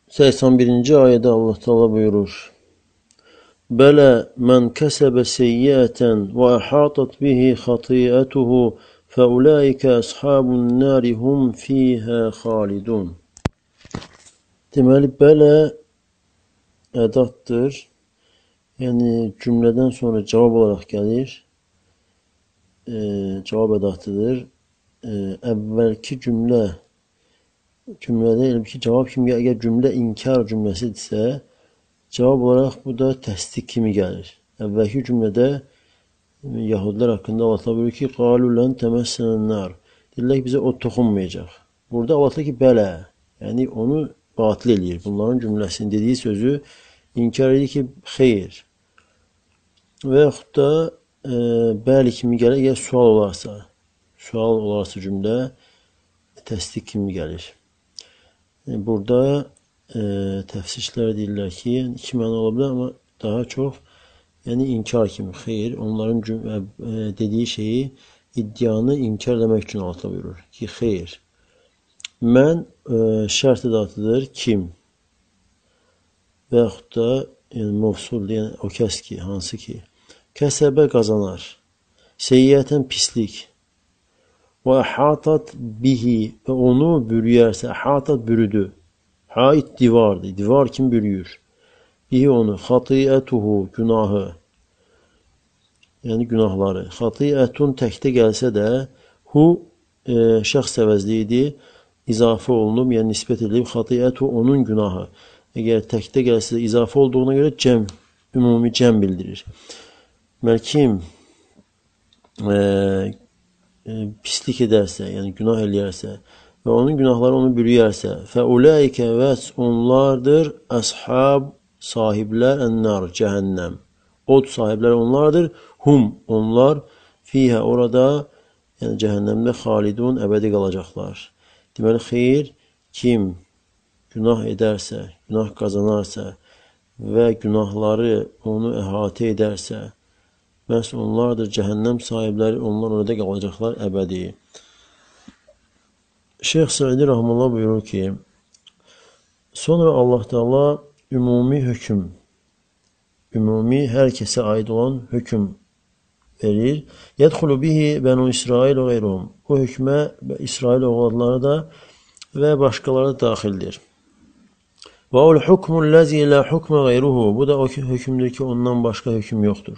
81. ayədə Allah Teala buyurur: Bələ mən kəsəbə seyyiətən və əhatat bihi xatiyyətuhu fəulaikə əshabun nari hum fiyhə xalidun. Deməli, bələ ədatdır. Yəni, cümlədən sonra cavab olaraq gəlir. Cavab ədatıdır. Əvvəlki cümlədə elə ki, cavab kimi, əgər cümlə inkar cümləsidirsə, cavab olaraq bu da təsdiq kimi gəlir. Əvvəlki cümlədə Yahudilər haqqında Allah buyurur ki, qalu lən təməssənən nar. Deyirlər ki, bizə o toxunmayacaq. Burada Allah ki, bələ, yəni onu batil eləyir. Bunların cümləsinin dediyi sözü inkar edir ki, xeyr. Və yaxud da bəli kimi gəlir, əgər sual olarsa cümlə təsdiq kimi gəlir. Burada təfsirçilər deyirlər ki, iki məna ola bilər, amma daha çox yəni inkar kimi, xeyr, onların dediyi şeyi, iddianı inkar eləmək üçün Allah buyurur ki, xeyr. Mən şərt ədatıdır, kim? Və yaxud da yəni, mövsuldur, yəni o kəs ki, hansı ki, kəsəbə qazanar, seyyiətən pislik, və əhatat bihi və onu bürüyərsə, əhatat bürüdü, haid divardır, divar kim bürüyür? Bihi onu, xatiyyətuhu, günahı, yəni günahları. Xatiyyətun təkdə gəlsə də, hu şəxs əvəzliyidir, izafə olunub, yəni nisbət edilib, xatiyyətu onun günahı. Əgər təkdə gəlsə də izafə olduğuna görə ümumi cəm bildirir. Deməli, kim pislik edərsə, yəni günah eləyərsə və onun günahları onu bürüyərsə, fəulaikə vəs onlardır, əshab sahiblər ənnar, cəhənnəm. Od sahibləri onlardır, hum, onlar, fiyhə, orada, yəni cəhənnəmdə xalidun, əbədi qalacaqlar. Deməli, xeyr, kim günah edərsə, günah qazanarsa və günahları onu əhatə edərsə, məhz onlardır, cəhənnəm sahibləri, onlar orada qalacaqlar əbədi. Şeyx Səidi Rəhməllah buyurur ki, sonra Allah Teala ümumi hökm, ümumi hər kəsə aid olan hökm verir. Yədxulu bihi bənu İsrail və qeyruhum. O hökmə İsrail oğulları da və başqaları da daxildir. Və ol hukmul ləzi lə hukmə qeyruhu. Bu da o hökmdür ki, ondan başqa hökm yoxdur.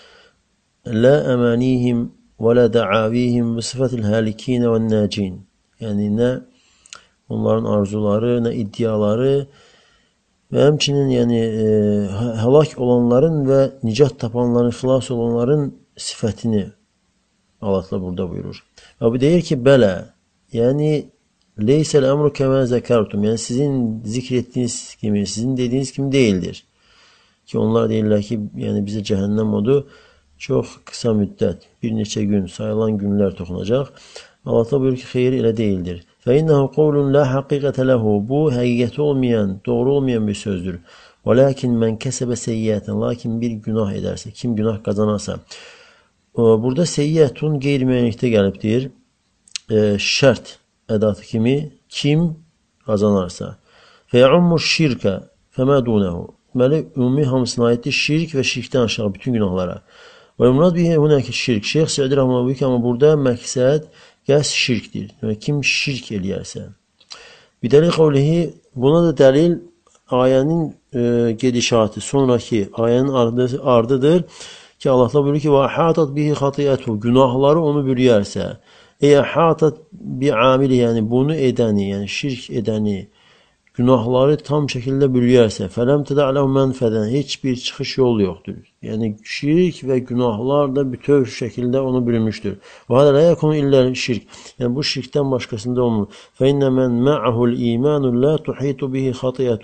Lə əmanihim və lə dəavihim və sıfətil həlikinə və nəcin. Yəni, nə onların arzuları, nə iddiaları və həmçinin yəni, həlak olanların və nicat tapanların, xilas olanların sifətini Allah burada buyurur. Və bu deyir ki, bələ, yəni leysəl əmru kəmə zəkərtum, yəni sizin zikr etdiyiniz kimi, sizin dediyiniz kimi deyildir. Ki, onlar deyirlər ki, yəni bizə cəhənnəm odu çox qısa müddət, bir neçə gün, sayılan günlər toxunacaq. Allah buyurur ki, xeyr, elə deyildir. فَإِنَّهُ قَوْلٌ لَا حَقِّقَةَ لَهُ. Bu, həqiqəti olmayan, doğru olmayan bir sözdür. وَلَكِنْ مَنْ كَسَبَ سَيِّئَةً. Lakin bir günah edərsə, kim günah qazanarsa. Burada seyyiətun qeyri-müəyyənlikdə gəlibdir. Şərt ədatı kimi, kim qazanarsa. فَيَعُمُّ الشِّرْكَ فَمَا دُونَهُ. Deməli, ümumi hamısına aiddir şirk və şirkdən aşağı bütün günahlara. وَيُمْرَدْ بِهِ هُنَاكِ الشِّرْك. Şeyx Səudi Rəhməllah buyurur ki, amma burada məqsəd qəs şirkdir. Yəni, kim şirk eləyərsə. Bidəli qavlihi, buna da dəlil ayənin gedişatı, sonraki ayənin ardıdır ki, Allah buyurur ki, وَاَحَاتَتْ بِهِ خَطِيَتُهُ. Günahları onu bürüyərsə, اَحَاتَتْ بِعَامِلِ. Yəni, bunu edəni, yəni şirk edəni, günahları tam şəkildə bürüyərsə, فَلَمْ تَدَعْ لَهُ مَنْفَدًا. Heç bir çıxış yol yoxdur. Yəni, şirk və günahlar da bütöv şəkildə onu bürümüşdür. وَهَذَا لَا يَكُنُ إِلَّا şirk. Yəni, bu şirkdən başqasında olmur. فَإِنَّ مَنْ مَعَهُ الْإِيمَانُ لَا تُحِيطُ بِهِ خَطِيَةُ.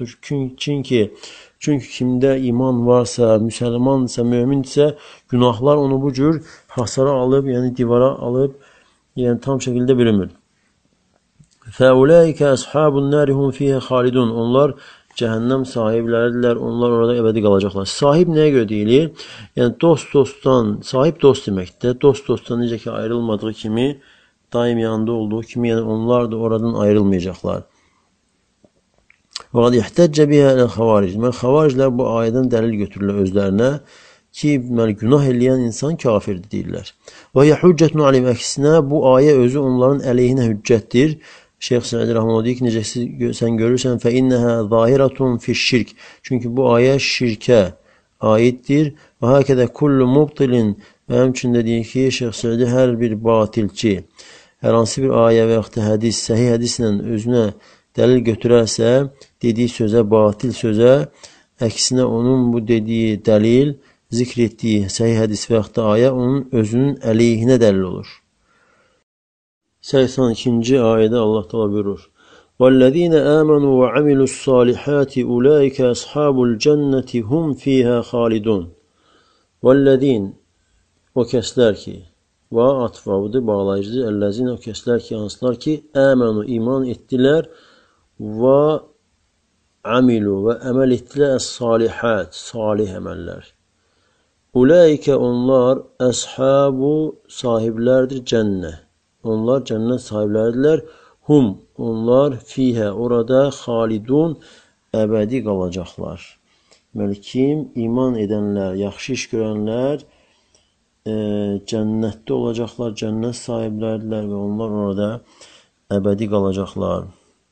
Çünki kimdə iman varsa, müsəlmansa, mömindirsə, günahlar onu bu cür hasara alıb, yəni divara alıb, yəni tam şəkildə bürümür. فَاُولَٰئِكَ أَصْحَابُ النَّارِ هُمْ فِيهَا خَالِدُونَ. Onlar cəhənnəm sahibləridirlər, onlar orada əbədi qalacaqlar. Sahib nəyə görə deyilir? Yəni, dost-dostdan, sahib dost deməkdir. Dost-dostdan necə ki ayrılmadığı kimi, daim yanında olduğu kimi, yəni onlar da oradan ayrılmayacaqlar. Və qad ihtəcə bihə əl-xavaric. Xavariclər bu ayədən dəlil götürürlər özlərinə ki, günah eləyən insan kafirdir deyirlər. Və yəhüccətun alim, əksinə bu ayə özü onların əleyhinə hüccətdir. Şeyx Səid Rəhməllah deyir ki, necə sən görürsən fə innəhə zahiratun fiş-şirk. Çünki bu ayə şirkə aiddir. Və həkədə kullu mubtilin, və həmçində deyir ki, Şeyx Səid hər bir batilçi hər hansı bir ayə və yaxud da hədis, səhih hədislə özünə dəlil götürərsə, dediyi sözə, batil sözə, əksinə onun bu dediyi dəlil, zikr etdiyi səhih hədis və yaxud da ayə onun özünün əleyhinə dəlil olur. 82-ci ayədə Allah təala buyurur: وَالَّذِينَ آمَنُوا وَعَمِلُوا الصَّالِحَاتِ أُولَٰئِكَ أَصْحَابُ الْجَنَّةِ هُمْ فِيهَا خَالِدُونَ. وَالَّذِينَ, o kəslər ki, və atfavıdır, bağlayıcıdır. Əlləzin, o kəslər ki, hansılar ki, əmənu, iman etdilər və amilu, və əməl etdilər əs-salihət, salih əməllər. Ulaikə, onlar əshabu, sahiblərdir cənnə. Onlar cənnət sahiblərdirlər. Hum, onlar fiyhə, orada xalidun, əbədi qalacaqlar. Deməli, kim iman edənlər, yaxşı iş görənlər cənnətdə olacaqlar, cənnət sahiblərdirlər və onlar orada əbədi qalacaqlar.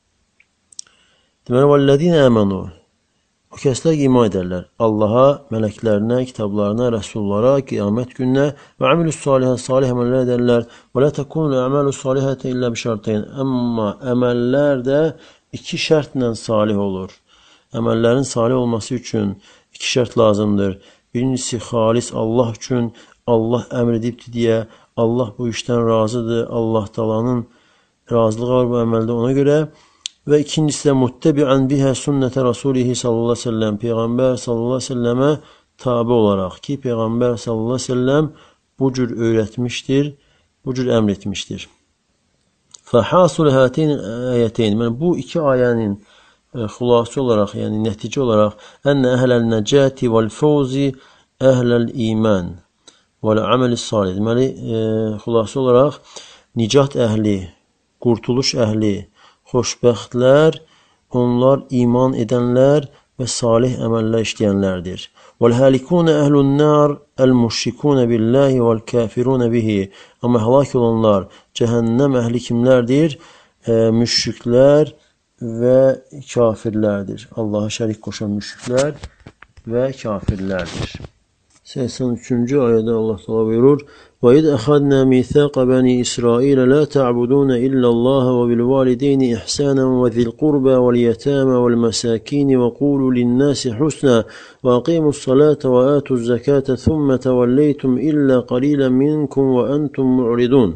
Deməli, vəllədinə əmənu, o kəslər iman edərlər Allaha, mələklərinə, kitablarına, rəsullara, qiyamət gününə və amilus salihə, salih əməllər edərlər. Və lə təkunu əməlus salihətə illə bişartəyin. Amma əməllər də iki şərtlə salih olur. Əməllərin salih olması üçün iki şərt lazımdır. Birincisi, xalis Allah üçün, Allah əmr edibdir deyə, Allah bu işdən razıdır, Allah talanın razılığı var bu əməldə ona görə. Və ikincisi də muttəbi'ən bihə sünnətə Rasulihi sallallahu aleyhi ve sellem, Peyğəmbər sallallahu aleyhi ve sellemə tabi olaraq ki, Peyğəmbər sallallahu aleyhi ve sellem bu cür öyrətmişdir, bu cür əmr etmişdir. Fəhəsul hətin əyətəyn, yəni bu iki ayənin xulası olaraq, yəni nəticə olaraq, ənə əhləl nəcəti vəl-fəvzi əhləl iman vəl-əməl salih. Deməli, xulası olaraq, nicat əhli, qurtuluş əhli, xoşbəxtlər, onlar iman edənlər və salih əməllər işləyənlərdir. وَالْهَالِكُونَ أَهْلُ النَّارِ الْمُشْرِكُونَ بِاللّٰهِ وَالْكَافِرُونَ بِهِ. Amma həlak olanlar, cəhənnəm əhli kimlərdir? Müşriklər və kafirlərdir. Allaha şərik qoşan müşriklər və kafirlərdir. 83-cü ayədə Allah təala buyurur: وَإِذْ أَخَذْنَا مِيثَاقَ بَنِي إِسْرَائِيلَ لَا تَعْبُدُونَ إِلَّا اللَّهَ وَبِالْوَالِدَيْنِ إِحْسَانًا وَذِي الْقُرْبَى وَالْيَتَامَى وَالْمَسَاكِينِ وَقُولُوا لِلنَّاسِ حُسْنًا وَأَقِيمُوا الصَّلَاةَ وَآتُوا الزَّكَاةَ ثُمَّ تَوَلَّيْتُمْ إِلَّا قَلِيلًا مِنْكُمْ وَأَنْتُمْ مُعْرِضُونَ.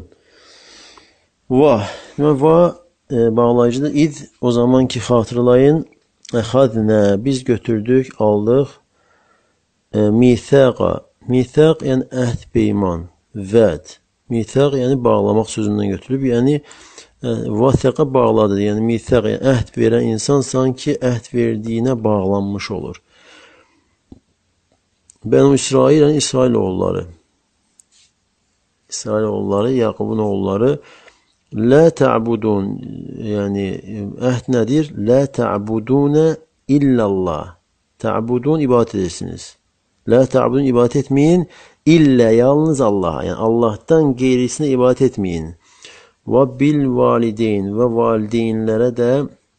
Va bağlayıcıdır. İd, o zaman ki xatırlayın, əxadnə, biz götürdük, aldıq, mithaqa, mithaq yəni əhd, peyman, vəd, mithaq yəni bağlamaq sözündən götürüb, yəni vathaqa bağladır, yəni mithaq, yəni əhd verən insan sanki əhd verdiyinə bağlanmış olur. Bənu İsrail, yəni İsrail oğulları, İsrail oğulları, Yaqubun oğulları, lə tə'budun, yəni əhd nədir? Lə tə'budunə illallah. Tə'budun, ibadət edirsiniz. Lə tə'budun, ibadət etməyin. İllə, yalnız Allaha. Yəni Allahdan qeyrisinə ibadət etməyin. Və bil valideyn, və valideynlərə də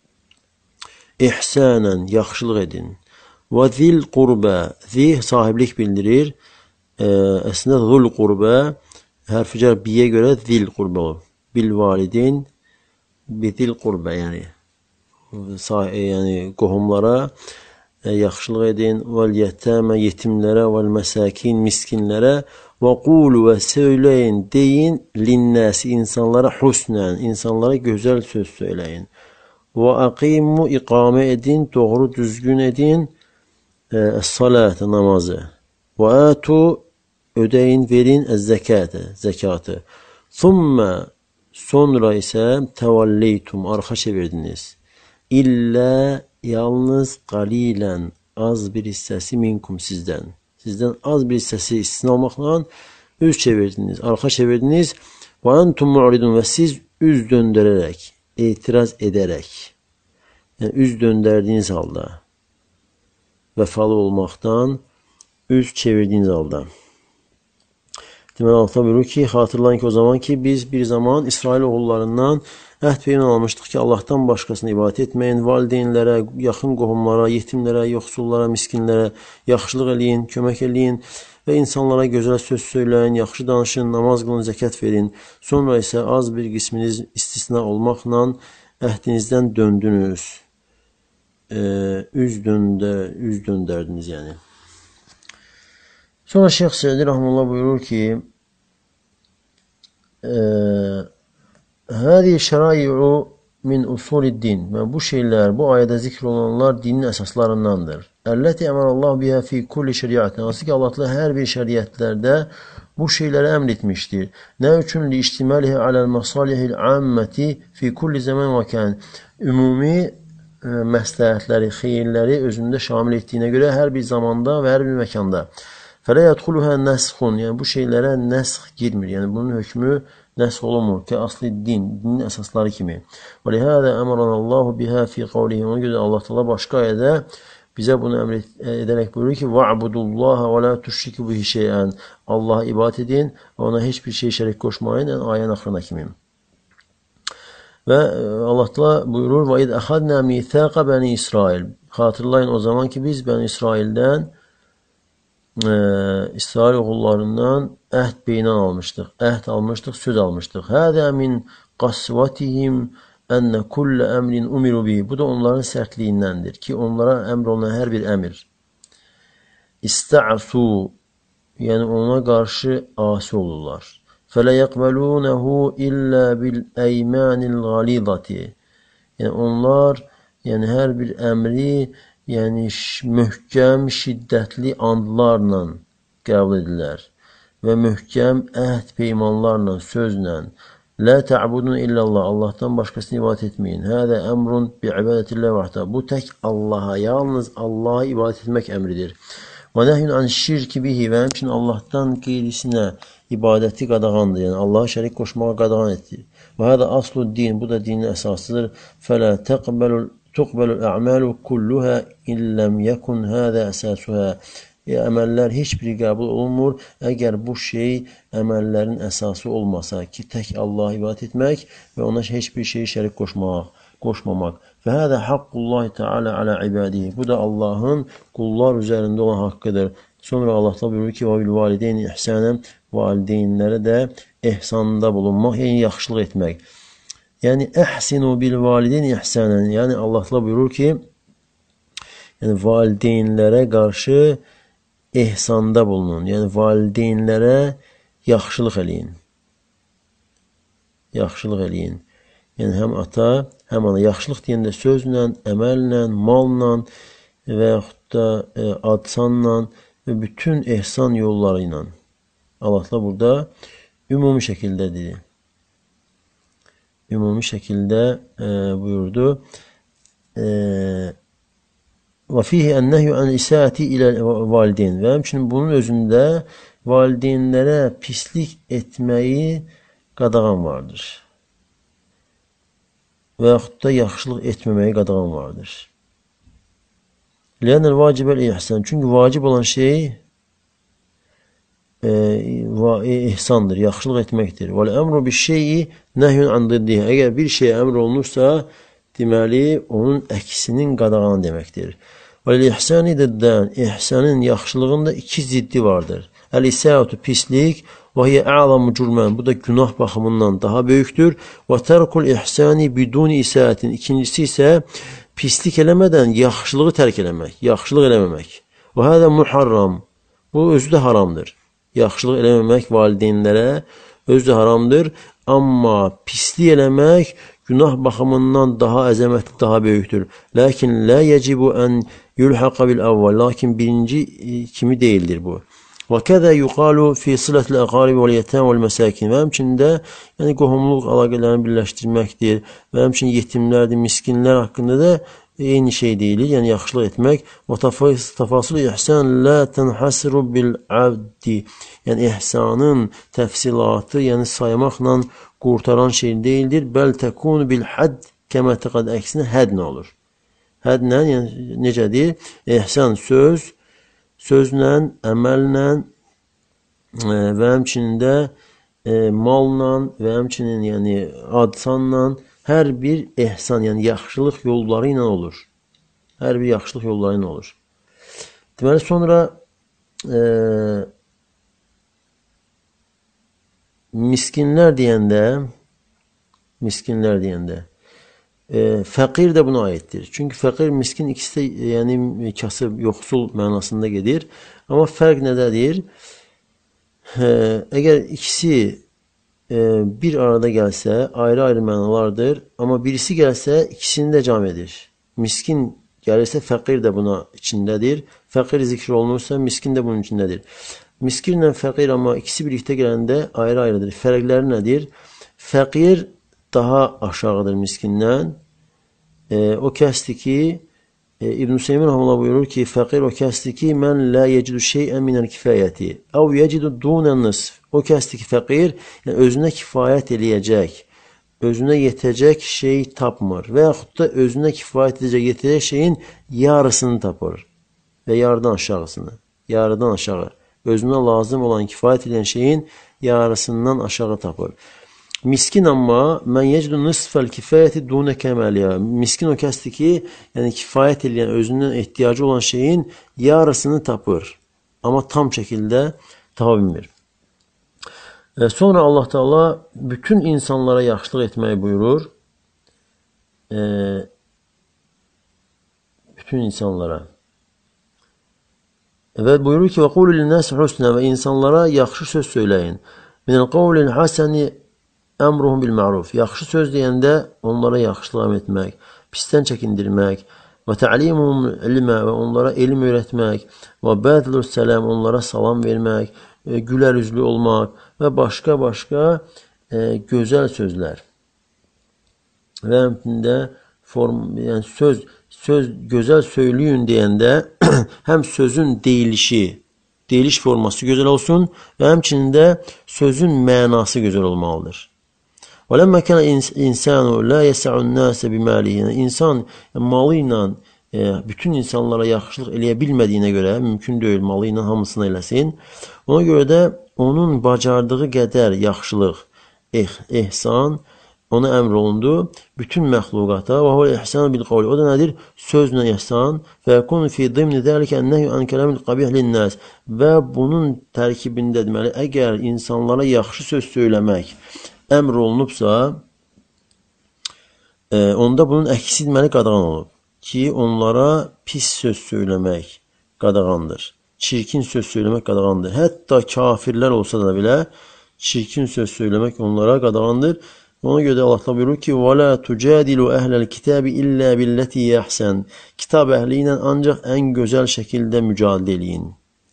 ihsənən, yaxşılıq edin. Və zil qurbə, zih sahiblik bildirir. Əslində zul qurbə, hərfi-cər biyə görə zil qurbə olur. Bil valideyn, bizil qurbə, yəni qohumlara yaxşılıq edin, vəl yətəmə, yetimlərə, vəl məsəkin, miskinlərə, və qulu, və söyləyin, deyin, linnəsi, insanlara husnən, insanlara gözəl söz söyləyin, və əqimu, iqamə edin, doğru düzgün edin, əs-salətə, namazı, və ətu, ödəyin, verin, əz-zəkətə, zəkatı, thumma, sonra isə təvəlleytum, arxa çevirdiniz. İllə, yalnız qalilən, az bir hissəsi minkum sizdən. Sizdən az bir hissəsi istisna olmaqla üz çevirdiniz, arxa çevirdiniz. Və antum mu'ridun, və siz üz döndərərək, etiraz edərək. Yəni, üz döndərdiyiniz halda, vəfalı olmaqdan üz çevirdiyiniz halda. Deməli, Allah buyurur ki, xatırlayın ki, o zaman ki, biz bir zaman İsrail oğullarından əhd peyman almışdıq ki, Allahdan başqasını ibadət etməyin, valideynlərə, yaxın qohumlara, yetimlərə, yoxsullara, miskinlərə yaxşılıq eləyin, kömək eləyin və insanlara gözəl söz söyləyin, yaxşı danışın, namaz qılın, zəkat verin. Sonra isə az bir qisminiz istisna olmaqla əhdinizdən döndünüz. Üz döndərdiniz yəni. Sonra Şeyx Sədi Rəhməllah buyurur ki, Həzi şərai'u min usuliddin. Bu şeylər, bu ayədə zikr olunanlar dinin əsaslarındandır. Əlləti əmərallahu bihə fi kulli şəriətin. Hansı ki, Allah hər bir şəriətlərdə bu şeyləri əmr etmişdir. Nə üçün li iştimalihi aləl məsalihil amməti fi kulli zaman və kən. Ümumi məsləhətləri, xeyirləri özündə şamil etdiyinə görə hər bir zamanda və hər bir məkanda. Fələ yədxuluhə nəsxun. Yəni, bu şeylərə nəsx girmir. Yəni, bunun hökmü nəsx olunmur ki, asli dinin əsasları kimi. Və lihədə əmranallahu bihə fi qavlihi. Ona görə Allah təala başqa ayədə bizə bunu əmr edərək buyurur ki, va'budullaha və la tuşriku bihi şey'ən. Allaha ibadət edin və ona heç bir şey şərik qoşmayın. Yəni, ayənin axırına kimi. Və Allah təala buyurur, və id əxadnə mithəqə bəni İsrail. Xatırlayın o zaman ki, biz bəni İsraildən İsrail oğullarından əhd beynan almışdıq. Əhd almışdıq, söz almışdıq. Hədə min qasvatihim ənə kullə əmrin umiru bihi. Bu da onların sərtliyindəndir ki, onlara əmr olunan hər bir əmr. İstə'su, yəni ona qarşı asi olurlar. Fələ yəqbəlunəhu illə bil əymanil qalidati. Yəni onlar, yəni hər bir əmri yəni möhkəm, şiddətli andlarla qəbul edirlər və möhkəm əhd peymanlarla, sözlə lə tə'budun illallah, Allahdan başqasını ibadət etməyin. Hədə əmrun bi'ibadətillah vahdə. Bu tək Allaha, yalnız Allaha ibadət etmək əmridir. Və nəhyun an şirki bihi və həmçinin Allahdan qeyrisinə ibadəti qadağandır. Yəni Allaha şərik qoşmağa qadağan etdir. Və hədə aslu din, bu da dinin əsasıdır. Fələ tuqbəlul ə'məlu kulluhə illəm yəkun hədə əsasuhə. Əməllər heç biri qəbul olunmur, əgər bu şey əməllərin əsası olmasa ki, tək Allaha ibadət etmək və ona heç bir şey şərik qoşmamaq. Və hədə haqqullahi teala alə ibadihi. Bu da Allahın qullar üzərində olan haqqıdır. Sonra Allah buyurur ki, və bil valideyni ihsanən, valideynlərə də ehsanda bulunmaq, yəni yaxşılıq etmək. Yəni, əhsinu bil valideyni ihsanən, yəni Allah buyurur ki, yəni valideynlərə qarşı ehsanda bulunun. Yəni, valideynlərə yaxşılıq eləyin. Yaxşılıq eləyin. Yəni, həm ata, həm ana. Yaxşılıq deyəndə sözlə, əməllə, malla və yaxud da adsanla və bütün ehsan yolları ilə. Allah burada ümumi şəkildə dedi. Ümumi şəkildə buyurdu. Və fihi ən-nəhyu an isaati ilə valideyn. Və həmçinin bunun özündə valideynlərə pislik etməyi qadağan vardır. Və yaxud da yaxşılıq etməməyi qadağan vardır. Lənəl vacibəl ihsan. Çünki vacib olan şey ihsandır, yaxşılıq etməkdir. Və əmru bir şeyi nəhyun an diddihi. Əgər bir şey əmr olunursa, deməli, onun əksinin qadağanı deməkdir. Və l-ihsani diddən, ihsanın yaxşılığında iki ziddi vardır. Əl-isəatu pislik və hiyə ə'lamu cürmən. Bu da günah baxımından daha böyükdür. Və tərkul ihsani biduni isəətin. İkincisi isə pislik eləmədən yaxşılığı tərk eləmək, yaxşılıq eləməmək. Və hədə muharram. Bu özü də haramdır. Yaxşılıq eləməmək valideynlərə özü də haramdır. Amma pislik eləmək günah baxımından daha əzəmətli, daha böyükdür. Lakin lə yəcibu ən yulhaqa bil əvvəl. Lakin birinci kimi deyildir bu. Və kədə yuqalu fi silətlə əqaribi vəl yətəm vəl məsəkin. Və həmçində yəni, qohumluq əlaqələrini birləşdirməkdir. Və həmçinin yetimlərdir, miskinlər haqqında da eyni şey deyilir, yəni yaxşılıq etmək. Və təfasıl ihsan lə tənhəsiru bil abdi. Yəni ihsanın təfsilatı, yəni saymaqla qurtaran şey deyildir. Bəl təkunu bil hədd kəmə təqəd əksinə hədd nə olur? Hədlə, yəni necədir? İhsan sözlə, əməllə və həmçinin də malla və həmçinin yəni adsanla hər bir ihsan, yəni yaxşılıq yolları ilə olur. Hər bir yaxşılıq yolları ilə olur. Deməli, sonra miskinlər deyəndə fəqir də buna aiddir. Çünki fəqir, miskin ikisi də yəni kasıb, yoxsul mənasında gedir. Amma fərq nədədir? Əgər ikisi bir arada gəlsə, ayrı-ayrı mənalardır. Amma birisi gəlsə, ikisini də cəm edir. Miskin gəlirsə, fəqir də buna içindədir. Fəqir zikr olunursa, miskin də bunun içindədir. Miskinlə fəqir, amma ikisi birlikdə gələndə ayrı-ayrıdır. Fərqləri nədir? Fəqir daha aşağıdır miskindən. O kəsdir ki, İbn-i Seymin Rahmanullah buyurur ki, fəqir o kəsdir ki, mən la yecidu şeyən minəl kifayəti, əv yecidu dunən nisf. O kəsdir ki, fəqir yəni özünə kifayət eləyəcək, özünə yetəcək şey tapmır və yaxud da özünə kifayət edəcək, yetəcək şeyin yarısını tapır və yarıdan aşağısını, yarıdan aşağı. Özünə lazım olan kifayət edən şeyin yarısından aşağı tapır. Miskin amma mən yecidu nisfəl kifayəti dunə kəməliyə. Miskin o kəsdir ki, yəni kifayət edən, özündən ehtiyacı olan şeyin yarısını tapır. Amma tam şəkildə tapa bilmir. Sonra Allah Teala bütün insanlara yaxşılıq etməyi buyurur. Bütün insanlara. Və buyurur ki, və qulu linnəsi husnə, və insanlara yaxşı söz söyləyin. Minəl qavlil hasəni əmruhum bil ma'ruf. Yaxşı söz deyəndə onlara yaxşılıq etmək, pisdən çəkindirmək və tə'limuhum ilmə, və onlara elm öyrətmək və bədlus səlam, onlara salam vermək, gülər üzlü olmaq və başqa gözəl sözlər. Və həmçində yəni söz gözəl söyləyin deyəndə həm sözün deyiliş forması gözəl olsun və həmçində sözün mənası gözəl olmalıdır. وَلَمَّا كَانَ الْاِنْسَانُ لَا يَسَعُ النَّاسَ بِمَالِهِ. İnsan malı ilə bütün insanlara yaxşılıq eləyə bilmədiyinə görə, mümkün deyil malı ilə hamısını eləsin. Ona görə də onun bacardığı qədər yaxşılıq, ihsan ona əmr olundu. Bütün məxluqata və huvel ihsan bil qavli. O da nədir? Sözlə ihsan. Və yakun fi dimni zalika ennehyu an kalamil qabih lin-nas. Və bunun tərkibində deməli, əgər insanlara yaxşı söz söyləmək əmr olunubsa, onda bunun əksi deməli qadağan olub ki, onlara pis söz söyləmək qadağandır. Çirkin söz söyləmək qadağandır. Hətta kafirlər olsa da belə çirkin söz söyləmək onlara qadağandır. Ona görə də Allah buyurur ki, وَلَا تُجَادِلُوا أَهْلَ الْكِتَابِ إِلَّا بِالَّتِي يَحْسَنُ. Kitab əhli ilə ancaq ən gözəl şəkildə mücadilə eləyin.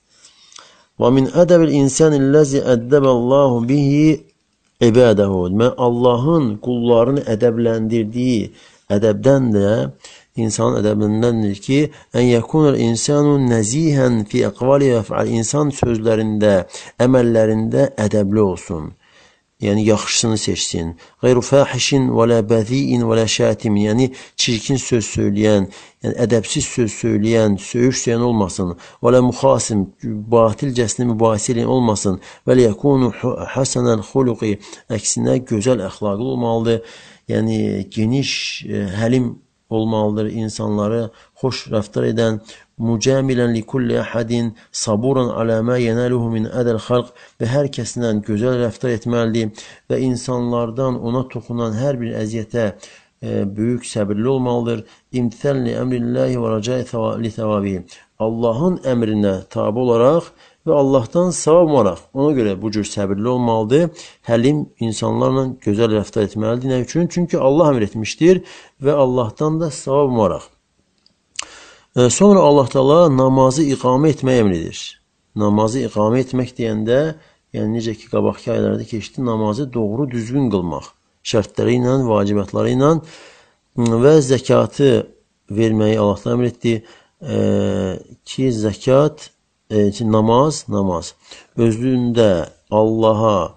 وَمِنْ أَدَبِ الْإِنسَانِ الَّذِي أَدَّبَ اللَّهُ بِهِ İbədəhu. Allahın qullarını ədəbləndirdiyi ədəbdən də, insanın ədəbindəndir ki, ən yəkunəl insanu nəzihən fi əqvali və fəal. İnsan sözlərində, əməllərində ədəbli olsun. Yəni, yaxşısını seçsin. Qeyru fəhişin və lə bəziin və lə şətimin. Yəni, çirkin söz söyləyən, yəni ədəbsiz söz söyləyən, söyüş söyləyən olmasın. Və lə müxasim, batilcəsini mübahisə eləyən olmasın. Və lə yəkunu həsənəl xuluqi. Əksinə, gözəl əxlaqlı olmalıdır. Yəni, geniş, həlim olmalıdır. İnsanları xoş rəftar edən, mücəmilən likulli əhədin, saburan aləmə yenəluhu min ədəl xalq, və hər kəsinlə gözəl rəftar etməlidir və insanlardan ona toxunan hər bir əziyyətə böyük səbirli olmalıdır. İmtithəlli əmrilləhi və rəcai li təvabihi. Allahın əmrinə tabi olaraq və Allahdan savab olaraq. Ona görə bu cür səbirli olmalıdır. Həlim insanlarla gözəl rəftar etməlidir. Nə üçün? Çünki Allah əmr etmişdir və Allahdan da savab olaraq. Sonra Allah Teala namazı iqamə etmək əmridir. Namazı iqamə etmək deyəndə, yəni necə ki, qabaqki aylarda keçdi, namazı doğru, düzgün qılmaq. Şərtləri ilə, vacibətləri ilə və zəkatı verməyi Allah Teala əmr etdi ki, zəkat, namaz özlüyündə Allaha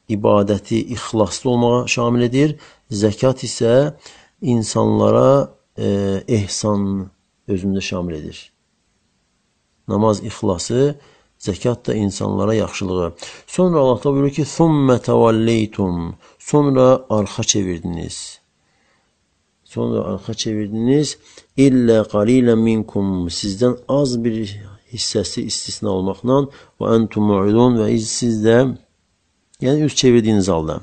ibadəti ixlaslı olmağa şamil edir. Zəkat isə insanlara ehsan özündə şamil edir. Namaz ixlası, zəkat da insanlara yaxşılığı. Sonra Allah da buyurur ki, ثُمَّ تَوَلَّيْتُمْ Sonra arxa çevirdiniz. Sonra arxa çevirdiniz. İllə qalilə minkum Sizdən az bir hissəsi istisna olmaqla və entum mu'ridun və siz də yəni üz çevirdiyiniz halda.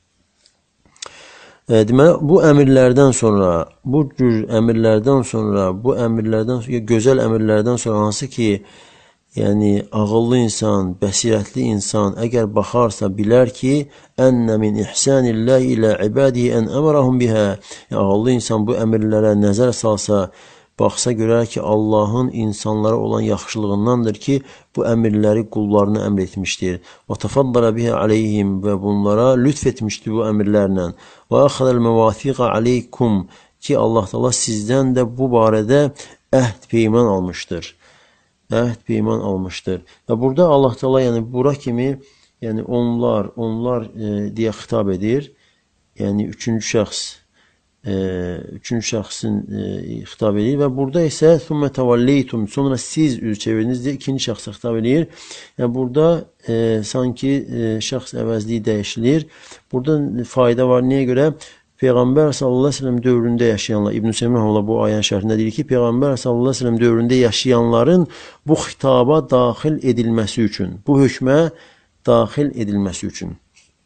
Deməli, bu əmirlərdən sonra, bu cür əmirlərdən sonra, gözəl əmirlərdən sonra hansı ki, yəni ağıllı insan, bəsirətli insan əgər baxarsa bilər ki, ənnə min ihsanillah ilə ibadihi ən əmrahum bihə. Yəni, ağıllı insan bu əmirlərə nəzər salsa, baxsa görər ki, Allahın insanlara olan yaxşılığındandır ki, bu əmirləri qullarına əmr etmişdir. Və təfaddara bihə aleyhim və bunlara lütf etmişdir bu əmirlərlə. Və əxədəl məvathiqə aleykum ki, Allah Teala sizdən də bu barədə əhd peyman almışdır. Əhd peyman almışdır. Və burada Allah Teala yəni bura kimi yəni onlar deyə xitab edir. Yəni üçüncü şəxsin xitab edir və burada isə ثُمَّ تَوَلَّيْتُمْ sonra siz üz çevirdiniz deyə ikinci şəxsə xitab edir. Yəni burada sanki şəxs əvəzliyi dəyişilir. Burada fayda var. Niyə görə? Peyğəmbər sallallahu əleyhi və səlləm dövründə yaşayanlar, İbn Seymur rahimehullah bu ayənin şərhində deyir ki, Peyğəmbər sallallahu əleyhi və səlləm dövründə yaşayanların bu xitaba daxil edilməsi üçün, bu hökmə daxil edilməsi üçün.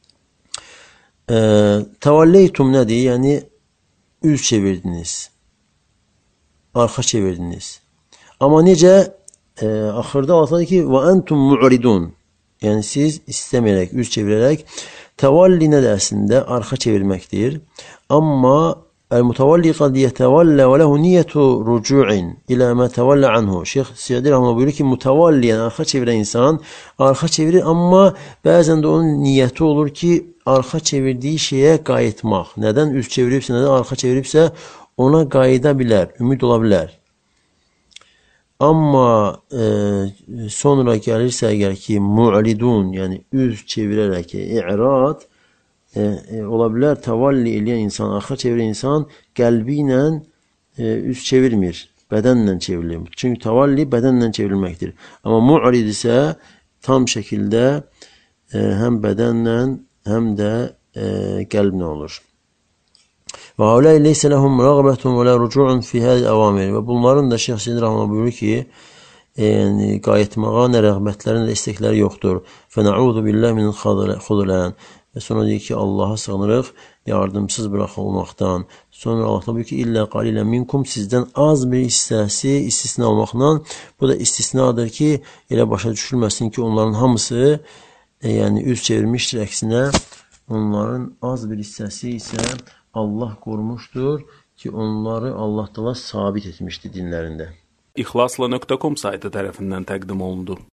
Təvəlleytum nədir? Yəni üz çevirdiniz, arxa çevirdiniz. Amma necə? Axırda Allah deyir ki, və entum mu'ridun. Yəni siz istəməyərək, üz çevirərək, təvalli nə də əslində arxa çevirməkdir. Amma el-mutavalli qad yetevalla və lehu niyyətu rucu'in ilə mə təvallə anhu. Şeyx Siyadi rahimehullah buyurur ki, mutavalli yəni arxa çevirən insan arxa çevirir, amma bəzən də onun niyyəti olur ki, arxa çevirdiyi şeyə qayıtmaq. Nədən üz çeviribsə, nədən arxa çeviribsə, ona qayıda bilər, ümid ola bilər. Amma sonra gəlirsə əgər ki, mu'ridun, yəni üz çevirərək, i'rad ola bilər, təvalli eləyən insan, arxa çevirən insan qəlbi ilə üz çevirmir, bədənlə çevrilir. Çünki təvalli bədənlə çevrilməkdir. Amma mu'rid isə tam şəkildə həm bədənlə, həm də qəlblə olur. Və haulay leysə ləhum rəğbətun və lə rücu'un fi həzil əvamir. Və bunların da Şeyx Seyid Rahman buyurur ki, yəni qayıtmağa nə rəğbətlərin, nə istekləri yoxdur. Fənəudu billah min xudulən. Və sonra deyir ki, Allaha sığınırıq yardımsız buraxılmaqdan. Sonra Allah buyurur ki, illə qalilə minkum sizdən az bir hissəsi istisna olmaqla. Bu da istisnadır ki, elə başa düşülməsin ki, onların hamısı yəni üz çevirmişdir. Əksinə, onların az bir hissəsi isə Allah qorumuşdur ki, onları Allah Teala sabit etmişdir dinlərində. İxlasla.com saytı tərəfindən təqdim olundu.